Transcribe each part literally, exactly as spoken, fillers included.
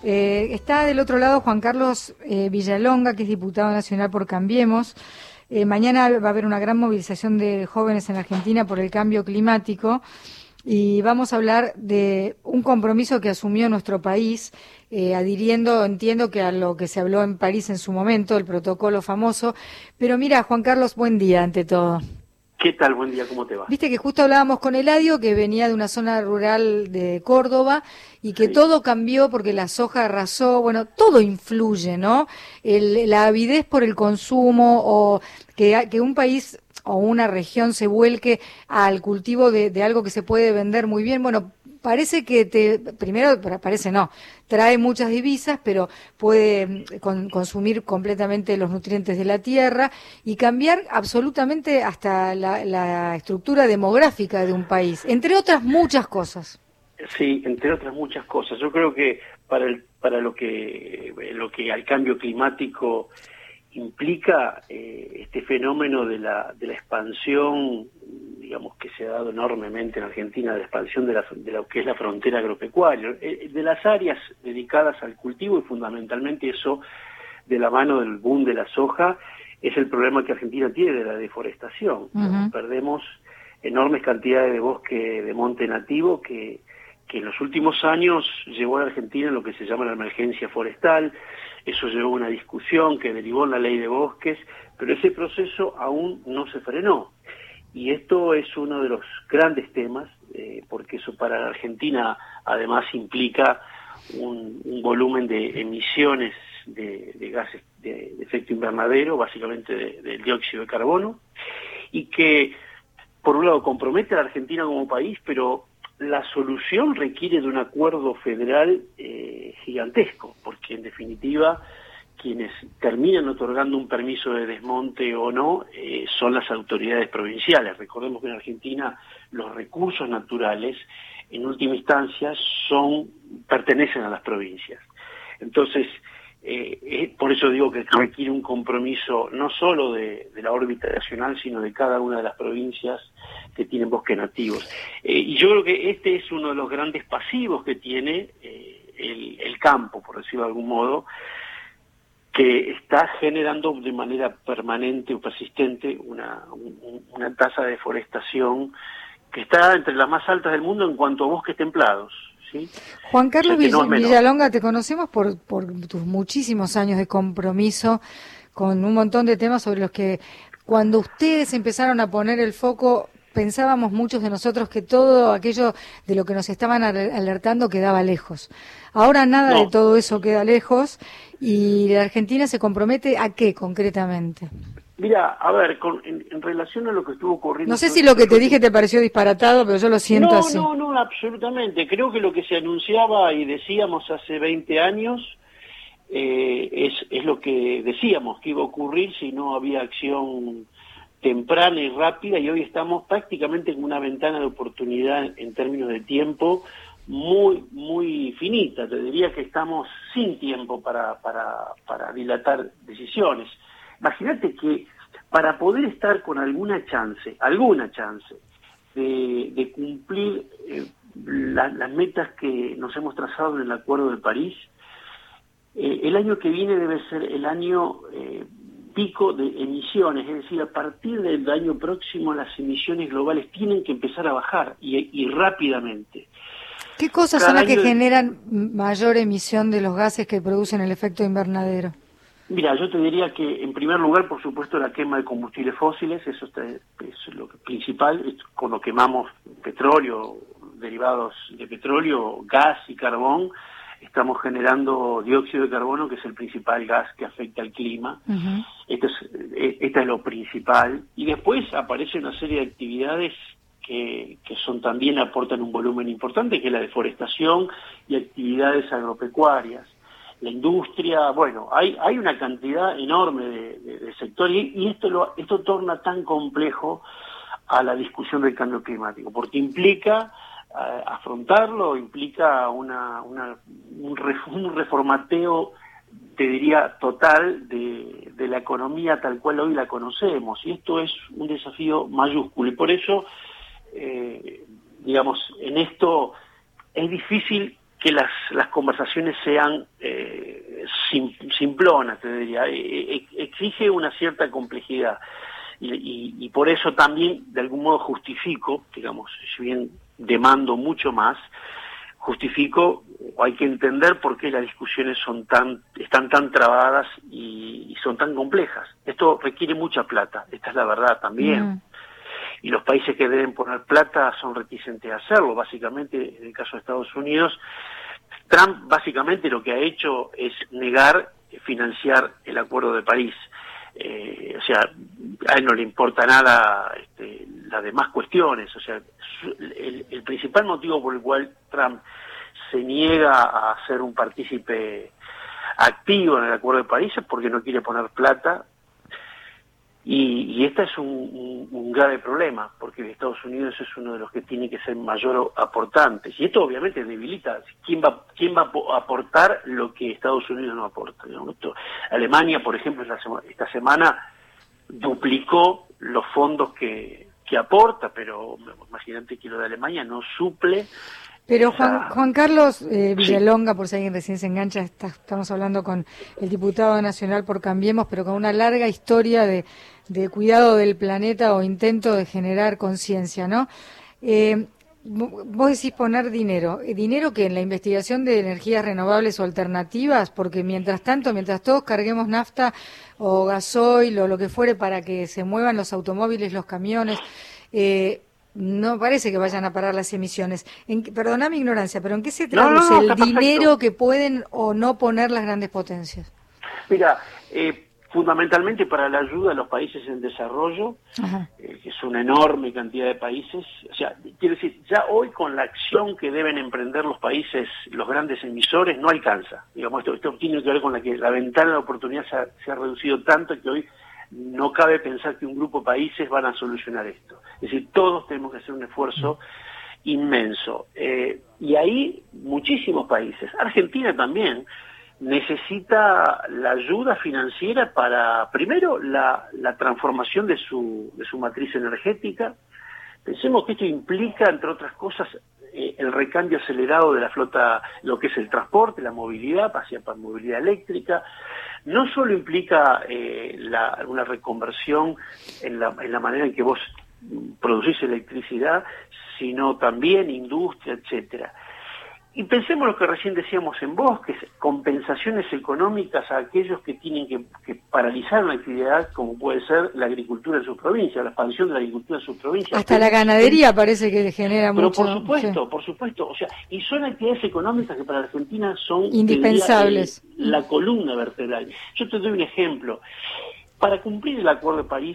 Eh, está del otro lado Juan Carlos eh, Villalonga, que es diputado nacional por Cambiemos. Eh, mañana va a haber una gran movilización de jóvenes en Argentina por el cambio climático y vamos a hablar de un compromiso que asumió nuestro país, eh, adhiriendo, entiendo que a lo que se habló en París en su momento, el protocolo famoso. Pero mira, Juan Carlos, buen día ante todo. ¿Qué tal? Buen día, ¿cómo te va? Viste que justo hablábamos con Eladio, que venía de una zona rural de Córdoba, y que sí. Todo cambió porque la soja arrasó, bueno, todo influye, ¿no? El, la avidez por el consumo, o que, que un país o una región se vuelque al cultivo de, de algo que se puede vender muy bien, bueno, parece que te, primero, parece no, trae muchas divisas, pero puede con, consumir completamente los nutrientes de la tierra y cambiar absolutamente hasta la, la estructura demográfica de un país, entre otras muchas cosas. Sí, entre otras muchas cosas. Yo creo que para el, para lo que lo que al cambio climático implica eh, este fenómeno de la de la expansión, digamos, que se ha dado enormemente en Argentina, de la expansión de, la, de lo que es la frontera agropecuaria, eh, de las áreas dedicadas al cultivo, y fundamentalmente eso de la mano del boom de la soja, es el problema que Argentina tiene de la deforestación. Uh-huh. Perdemos enormes cantidades de bosque de monte nativo que, que en los últimos años llevó a Argentina lo que se llama la emergencia forestal. Eso llevó a una discusión que derivó en la ley de bosques, pero ese proceso aún no se frenó. Y esto es uno de los grandes temas, eh, porque eso para la Argentina además implica un, un volumen de emisiones de, de gases de, de efecto invernadero, básicamente de, del dióxido de carbono, y que por un lado compromete a la Argentina como país, pero la solución requiere de un acuerdo federal eh, gigantesco, porque en definitiva quienes terminan otorgando un permiso de desmonte o no eh, son las autoridades provinciales. Recordemos que en Argentina los recursos naturales en última instancia son pertenecen a las provincias. Entonces, eh, eh, por eso digo que requiere un compromiso no solo de, de la órbita nacional, sino de cada una de las provincias que tienen bosques nativos. Eh, y yo creo que este es uno de los grandes pasivos que tiene eh, el, el campo, por decirlo de algún modo, que está generando de manera permanente o persistente una, un, una tasa de deforestación que está entre las más altas del mundo en cuanto a bosques templados. ¿Sí? Juan Carlos, o sea, no Villalonga, te conocemos por, por tus muchísimos años de compromiso con un montón de temas sobre los que cuando ustedes empezaron a poner el foco, pensábamos muchos de nosotros que todo aquello de lo que nos estaban alertando quedaba lejos. Ahora nada no. de todo eso queda lejos, y la Argentina se compromete ¿a qué concretamente? Mira, a ver, con, en, en relación a lo que estuvo ocurriendo... No sé si lo que te dije te pareció disparatado, pero yo lo siento no, así. No, no, no, absolutamente. Creo que lo que se anunciaba y decíamos hace veinte años eh, es, es lo que decíamos que iba a ocurrir si no había acción temprana y rápida, y hoy estamos prácticamente en una ventana de oportunidad en términos de tiempo muy, muy finita. Te diría que estamos sin tiempo para, para, para dilatar decisiones. Imagínate que para poder estar con alguna chance, alguna chance de, de cumplir eh, la, las metas que nos hemos trazado en el Acuerdo de París, eh, el año que viene debe ser el año eh, pico de emisiones, es decir, a partir del año próximo las emisiones globales tienen que empezar a bajar y, y rápidamente. ¿Qué cosas Cada son las que año... generan mayor emisión de los gases que producen el efecto invernadero? Mira, yo te diría que en primer lugar, por supuesto, la quema de combustibles fósiles, eso está, es lo principal. Cuando quemamos petróleo, derivados de petróleo, gas y carbón, estamos generando dióxido de carbono, que es el principal gas que afecta al clima. Uh-huh. Esto es, esto es lo principal. Y después aparece una serie de actividades que, que son también aportan un volumen importante, que es la deforestación y actividades agropecuarias. La industria, bueno, hay hay una cantidad enorme de, de, de sectores, y, y esto lo esto torna tan complejo a la discusión del cambio climático, porque implica uh, afrontarlo, implica una, una un, ref, un reformateo, te diría, total de, de la economía tal cual hoy la conocemos, y esto es un desafío mayúsculo, y por eso, eh, digamos, en esto es difícil que las, las conversaciones sean eh, sim, simplonas, te diría, e, exige una cierta complejidad. Y, y, y por eso también, de algún modo, justifico, digamos, si bien demando mucho más, justifico, o hay que entender por qué las discusiones son tan, están tan trabadas y, y son tan complejas. Esto requiere mucha plata, esta es la verdad también. Mm. Y los países que deben poner plata son reticentes a hacerlo. Básicamente, en el caso de Estados Unidos, Trump básicamente lo que ha hecho es negar financiar el Acuerdo de París. Eh, o sea, a él no le importa nada este, las demás cuestiones. O sea, el, el principal motivo por el cual Trump se niega a ser un partícipe activo en el Acuerdo de París es porque no quiere poner plata. Y, y este es un, un, un grave problema, porque Estados Unidos es uno de los que tiene que ser mayor aportantes. Y esto obviamente debilita. ¿Quién va, quién va a aportar lo que Estados Unidos no aporta? Esto, Alemania, por ejemplo, esta semana duplicó los fondos que, que aporta, pero imagínate que lo de Alemania no suple. Pero Juan, Juan Carlos eh, Villalonga, sí. Por si alguien recién se engancha, está, estamos hablando con el diputado nacional por Cambiemos, pero con una larga historia de, de cuidado del planeta o intento de generar conciencia, ¿no? Eh, vos decís poner dinero, dinero que en la investigación de energías renovables o alternativas, porque mientras tanto, mientras todos carguemos nafta o gasoil o lo que fuere para que se muevan los automóviles, los camiones, eh, no parece que vayan a parar las emisiones. En, perdona mi ignorancia, pero ¿en qué se traduce no, no, no, el dinero perfecto. Que pueden o no poner las grandes potencias? Mira, eh, fundamentalmente para la ayuda a los países en desarrollo, eh, que es una enorme cantidad de países. O sea, quiero decir, ya hoy con la acción que deben emprender los países, los grandes emisores, no alcanza. Digamos, esto, esto tiene que ver con la que la ventana de oportunidad se ha, se ha reducido tanto que hoy no cabe pensar que un grupo de países van a solucionar esto. Es decir, todos tenemos que hacer un esfuerzo inmenso. Eh, y ahí muchísimos países, Argentina también, necesita la ayuda financiera para, primero, la, la transformación de su, de su matriz energética. Pensemos que esto implica, entre otras cosas, eh, el recambio acelerado de la flota, lo que es el transporte, la movilidad, hacia para movilidad eléctrica. No solo implica eh, la, una reconversión en la, en la manera en que vos producís electricidad, sino también industria, etcétera. Y pensemos lo que recién decíamos en bosques, compensaciones económicas a aquellos que tienen que, que paralizar una actividad como puede ser la agricultura en sus provincias, la expansión de la agricultura en sus provincias. Hasta la ganadería parece que le genera Pero mucho. Pero por supuesto, sí. por supuesto, o sea, y son actividades económicas que para la Argentina son indispensables. Diría, eh, la columna vertebral. Yo te doy un ejemplo. Para cumplir el Acuerdo de París,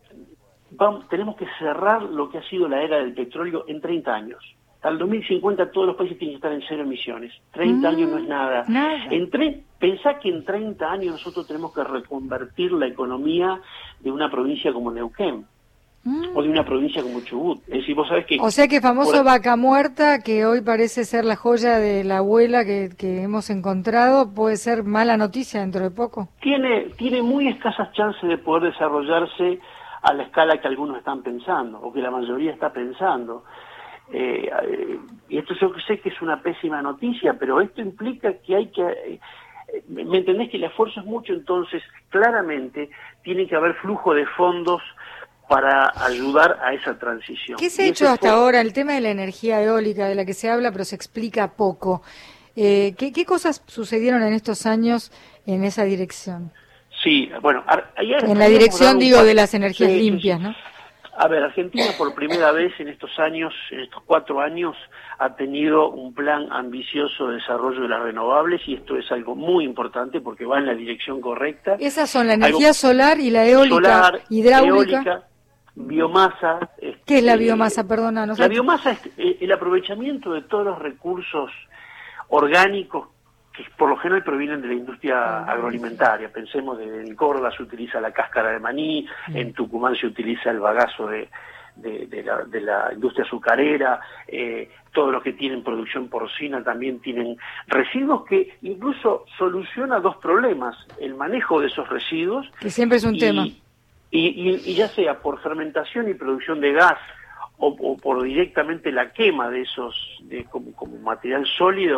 vamos, tenemos que cerrar lo que ha sido la era del petróleo en treinta años. Al dos mil cincuenta todos los países tienen que estar en cero emisiones. treinta mm, años no es nada. nada. En tre- pensá que en treinta años nosotros tenemos que reconvertir la economía de una provincia como Neuquén mm. o de una provincia como Chubut. Es decir, vos sabés que... O sea que famoso por... Vaca Muerta, que hoy parece ser la joya de la abuela que, que hemos encontrado, puede ser mala noticia dentro de poco. Tiene, tiene muy escasas chances de poder desarrollarse a la escala que algunos están pensando, o que la mayoría está pensando. Eh, eh, y esto yo sé que es una pésima noticia, pero esto implica que hay que, eh, ¿me entendés? Que el esfuerzo es mucho, entonces claramente tiene que haber flujo de fondos para ayudar a esa transición. ¿Qué se ha hecho hasta ahora? El tema de la energía eólica, de la que se habla, pero se explica poco. Eh, ¿qué, ¿Qué cosas sucedieron en estos años en esa dirección? Sí, bueno, ayer... En la dirección, digo, de las energías sí, limpias, sí, sí. ¿no? A ver, Argentina por primera vez en estos años, en estos cuatro años, ha tenido un plan ambicioso de desarrollo de las renovables y esto es algo muy importante porque va en la dirección correcta. Esas son la energía algo solar y la eólica, solar, hidráulica. Eólica, biomasa. Este, ¿Qué es la biomasa? Perdona. No la biomasa es el aprovechamiento de todos los recursos orgánicos que por lo general provienen de la industria agroalimentaria. Pensemos de, en Córdoba se utiliza la cáscara de maní, mm. en Tucumán se utiliza el bagazo de, de, de, la, de la industria azucarera, eh, todos los que tienen producción porcina también tienen residuos que incluso soluciona dos problemas, el manejo de esos residuos. Que siempre es un y, tema. Y, y, y ya sea por fermentación y producción de gas, o, o por directamente la quema de esos de, como, como material sólido,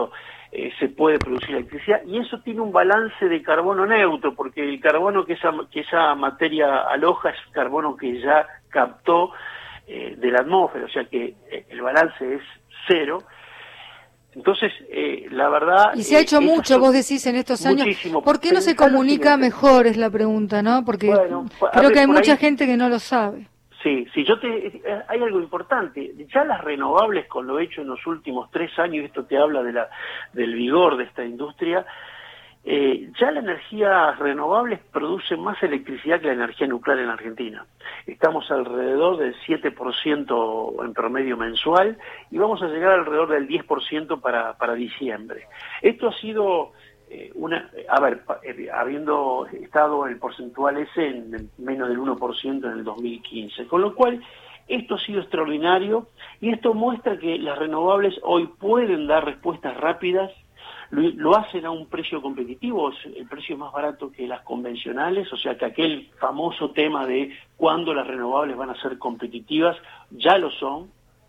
eh, se puede producir electricidad, y eso tiene un balance de carbono neutro, porque el carbono que esa, que esa materia aloja es carbono que ya captó eh, de la atmósfera, o sea que eh, el balance es cero. Entonces, eh, la verdad... Y se ha hecho eh, mucho, vos decís, en estos años. Muchísimo. ¿Por qué no se comunica mejor, es la pregunta, ¿no? Porque bueno, creo ver, que hay mucha ahí, gente que no lo sabe. Sí, sí, yo te, hay algo importante. Ya las renovables, con lo hecho en los últimos tres años, esto te habla de la, del vigor de esta industria, eh, ya las energías renovables producen más electricidad que la energía nuclear en Argentina. Estamos alrededor del siete por ciento en promedio mensual y vamos a llegar alrededor del diez por ciento para, para diciembre. Esto ha sido... Una, a ver, habiendo estado el porcentual ese en menos del uno por ciento en el dos mil quince, con lo cual esto ha sido extraordinario y esto muestra que las renovables hoy pueden dar respuestas rápidas, lo, lo hacen a un precio competitivo, el precio es más barato que las convencionales, o sea que aquel famoso tema de cuándo las renovables van a ser competitivas, ya lo son,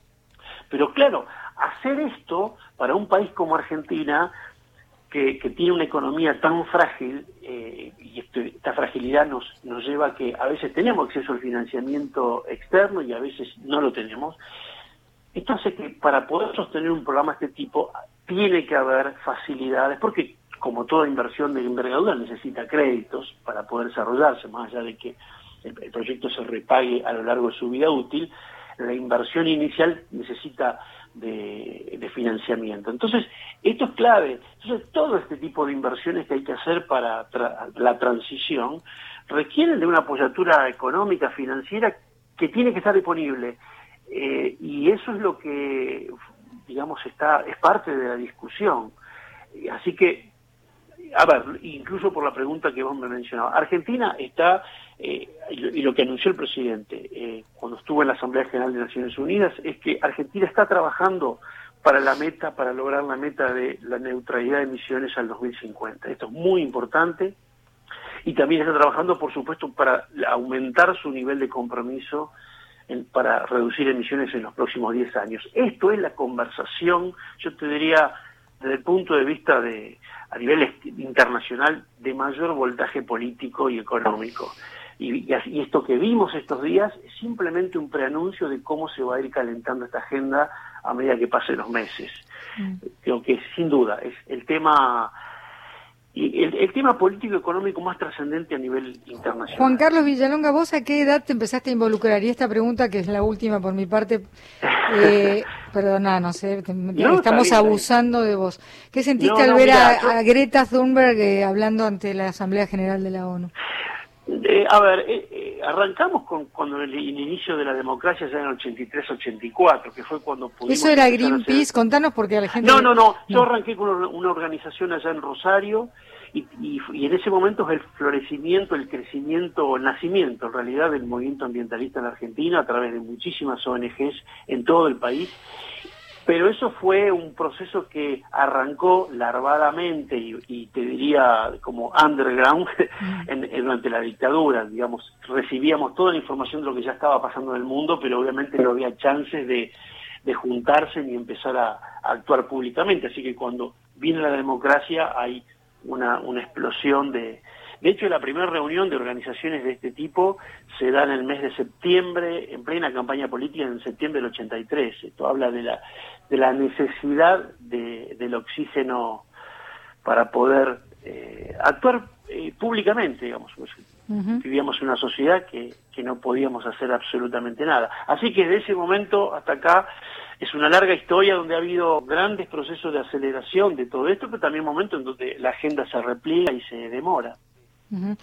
pero claro, hacer esto para un país como Argentina, Que, que tiene una economía tan frágil, eh, y este, esta fragilidad nos, nos lleva a que a veces tenemos acceso al financiamiento externo y a veces no lo tenemos. Esto hace que para poder sostener un programa de este tipo tiene que haber facilidades, porque como toda inversión de envergadura necesita créditos para poder desarrollarse, más allá de que el, el proyecto se repague a lo largo de su vida útil, la inversión inicial necesita de, de financiamiento. Entonces, esto es clave. Entonces, todo este tipo de inversiones que hay que hacer para tra la transición requieren de una apoyatura económica, financiera, que tiene que estar disponible. Eh, y eso es lo que, digamos, está es parte de la discusión. Así que, a ver, incluso por la pregunta que vos me mencionabas, Argentina está, eh, y lo que anunció el presidente eh, cuando estuvo en la Asamblea General de Naciones Unidas, es que Argentina está trabajando para la meta, para lograr la meta de la neutralidad de emisiones al dos mil cincuenta. Esto es muy importante, y también está trabajando, por supuesto, para aumentar su nivel de compromiso en, para reducir emisiones en los próximos diez años. Esto es la conversación, yo te diría, desde el punto de vista de a nivel internacional, de mayor voltaje político y económico. Y, y esto que vimos estos días es simplemente un preanuncio de cómo se va a ir calentando esta agenda a medida que pasen los meses. Mm. Creo que sin duda es el tema y el, el tema político económico más trascendente a nivel internacional. Juan Carlos Villalonga, ¿vos a qué edad te empezaste a involucrar? Y esta pregunta, que es la última por mi parte, eh, perdona, no sé, te, no, estamos bien, abusando bien. de vos. ¿Qué sentiste no, al no, ver mira, a, yo... a Greta Thunberg eh, hablando ante la Asamblea General de la ONU? Eh, a ver, eh, eh, arrancamos con cuando el, el inicio de la democracia ya en el ochenta y tres ochenta y cuatro, que fue cuando pudimos... ¿Eso era Greenpeace? Hacer... Contanos porque a la gente... No, no, no, yo arranqué con una, una organización allá en Rosario y, y, y en ese momento es el florecimiento, el crecimiento, el nacimiento en realidad del movimiento ambientalista en Argentina a través de muchísimas O N Ges en todo el país. Pero eso fue un proceso que arrancó larvadamente y, y te diría como underground en, en, durante la dictadura, digamos, recibíamos toda la información de lo que ya estaba pasando en el mundo, pero obviamente no había chances de, de juntarse ni empezar a, a actuar públicamente, así que cuando viene la democracia hay una, una explosión de... De hecho, la primera reunión de organizaciones de este tipo se da en el mes de septiembre, en plena campaña política, en septiembre del ochenta y tres. Esto habla de la, de la necesidad de, del oxígeno para poder eh, actuar eh, públicamente, digamos. Pues, uh-huh. Vivíamos en una sociedad que, que no podíamos hacer absolutamente nada. Así que desde ese momento hasta acá es una larga historia donde ha habido grandes procesos de aceleración de todo esto, pero también momentos en donde la agenda se repliega y se demora. Uh-huh.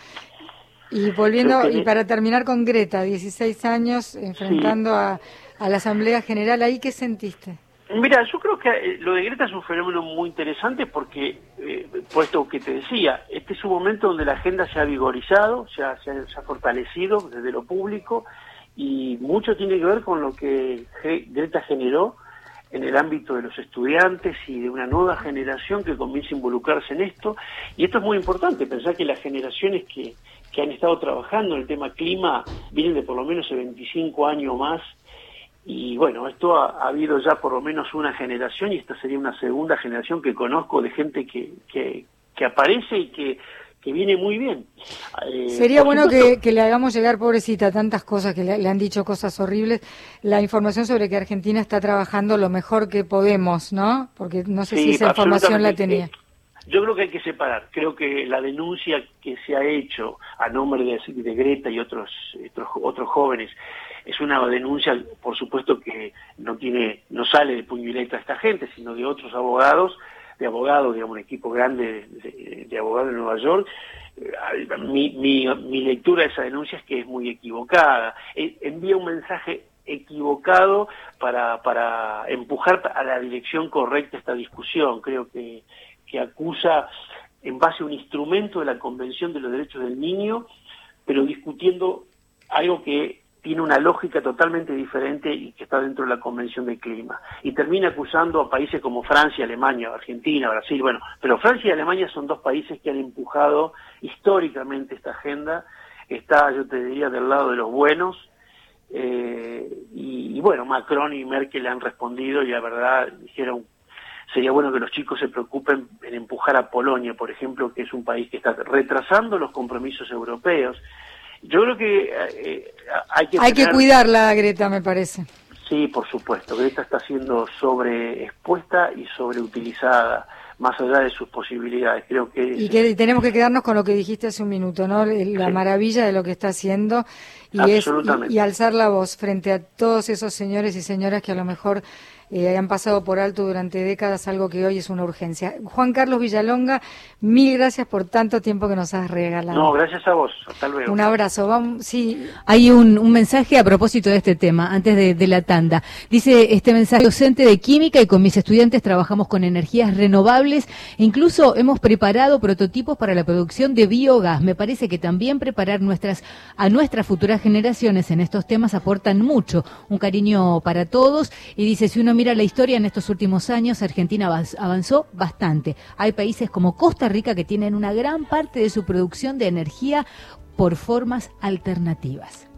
Y volviendo, que... y para terminar con Greta, dieciséis años, enfrentando sí. a, a la Asamblea General, ¿ahí qué sentiste? Mira, yo creo que lo de Greta es un fenómeno muy interesante porque, eh, puesto que te decía, este es un momento donde la agenda se ha vigorizado, se ha, se ha, se ha fortalecido desde lo público, y mucho tiene que ver con lo que Greta generó en el ámbito de los estudiantes y de una nueva generación que comienza a involucrarse en esto. Y esto es muy importante, pensar que las generaciones que, que han estado trabajando en el tema clima vienen de por lo menos veinticinco años más, y bueno, esto ha, ha habido ya por lo menos una generación, y esta sería una segunda generación que conozco de gente que, que, que aparece y que, que viene muy bien. Eh, Sería bueno que, que le hagamos llegar, pobrecita, tantas cosas, que le, le han dicho cosas horribles, la información sobre que Argentina está trabajando lo mejor que podemos, ¿no? Porque no sé sí, si esa información la tenía. Eh, yo creo que hay que separar. Creo que la denuncia que se ha hecho a nombre de, de Greta y otros, otros otros jóvenes es una denuncia, por supuesto, que no tiene no sale de puño y letra esta gente, sino de otros abogados, de abogados, digamos, un equipo grande de, de, de abogados de Nueva York. Mi, mi, mi lectura de esa denuncia es que es muy equivocada. Envía un mensaje equivocado para, para empujar a la dirección correcta esta discusión. Creo que, que acusa en base a un instrumento de la Convención de los Derechos del Niño, pero discutiendo algo que tiene una lógica totalmente diferente y que está dentro de la Convención del Clima. Y termina acusando a países como Francia, Alemania, Argentina, Brasil, bueno, pero Francia y Alemania son dos países que han empujado históricamente esta agenda, está, yo te diría, del lado de los buenos, eh, y, y bueno, Macron y Merkel le han respondido y la verdad dijeron, sería bueno que los chicos se preocupen en empujar a Polonia, por ejemplo, que es un país que está retrasando los compromisos europeos. Yo creo que eh, hay que hay tener... que cuidarla, Greta, me parece. Sí, por supuesto. Greta está siendo sobreexpuesta y sobreutilizada, más allá de sus posibilidades. Creo que y que tenemos que quedarnos con lo que dijiste hace un minuto, ¿no? La sí. maravilla de lo que está haciendo y es y, y alzar la voz frente a todos esos señores y señoras que a lo mejor eh, han pasado por alto durante décadas algo que hoy es una urgencia. Juan Carlos Villalonga, mil gracias por tanto tiempo que nos has regalado. No, gracias a vos. Hasta luego. Un abrazo. Vamos, sí. Hay un, un mensaje a propósito de este tema, antes de, de la tanda. Dice este mensaje: docente de química y con mis estudiantes trabajamos con energías renovables e incluso hemos preparado prototipos para la producción de biogás. Me parece que también preparar nuestras a nuestras futuras generaciones en estos temas aportan mucho. Un cariño para todos. Y dice, si uno mira la historia en estos últimos años, Argentina avanzó bastante. Hay países como Costa Rica que tienen una gran parte de su producción de energía por formas alternativas.